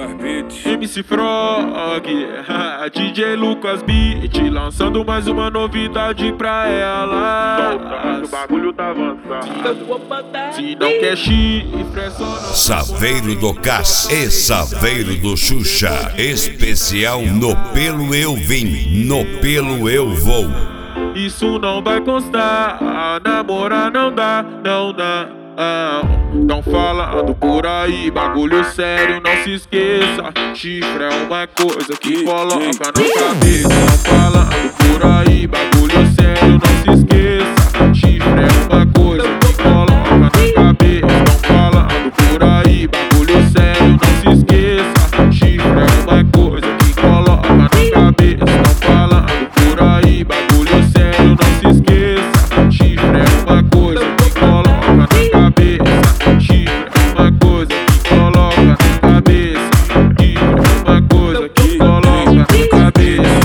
Lucas Beat, MC Frog, DJ Lucas Beat, lançando mais uma novidade pra ela. O bagulho tá avançado. Se não quer chifre, é só não. Saveiro do Cass e Saveiro do Xuxa. Especial No Pelo Eu Vim, No Pelo Eu Vou. Isso não vai constar, namorar não dá, não dá. Tão falando por aí, bagulho sério, não se esqueça. Chifre é uma coisa que coloca na cabeça. Tão falando por aí, bagulho sério, não se esqueça. Chifre é uma coisa que coloca na cabeça. Tão falando por aí, bagulho sério, não se esqueça. Chifre é uma coisa que coloca na cabeça. Tão falando por aí, bagulho sério, não se esqueça. Chifre é uma coisa que coloca na cabeça. Chifre é uma coisa que coloca na cabeça. Chifre é uma coisa que coloca na cabeça.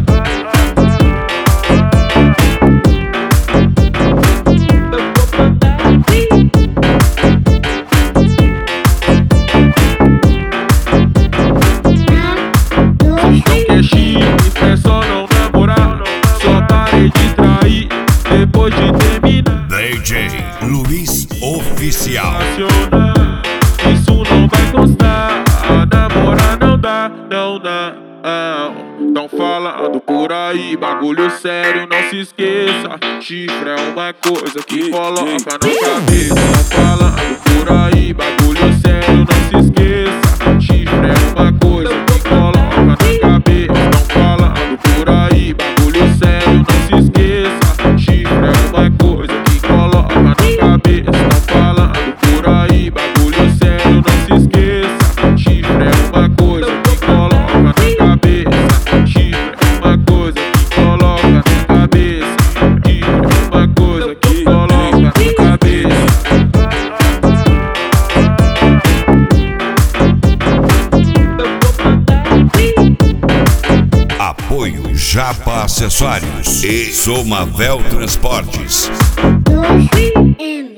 Não quer chifre, é só não namorar. Só pare de trair depois de terminar. DJ Luiz Oficial. Isso não vai constar, namorar não dá, não dá. Tão falando por aí, bagulho sério, não se esqueça. Chifre é uma coisa que coloca na cabeça. Tão falando por aí, bagulho sério, não se esqueça. Chifre é uma coisa que coloca na cabeça. Tão falando por aí, bagulho sério, não se esqueça. Chifre é uma coisa que coloca na cabeça. Tão falando por aí, bagulho sério, não se esqueça. Chifre é uma coisa que coloca na cabeça. Chifre é uma coisa que coloca na cabeça. Chifre é uma coisa que coloca na cabeça. Apoio Japa Acessórios e Somavel Transportes. Dois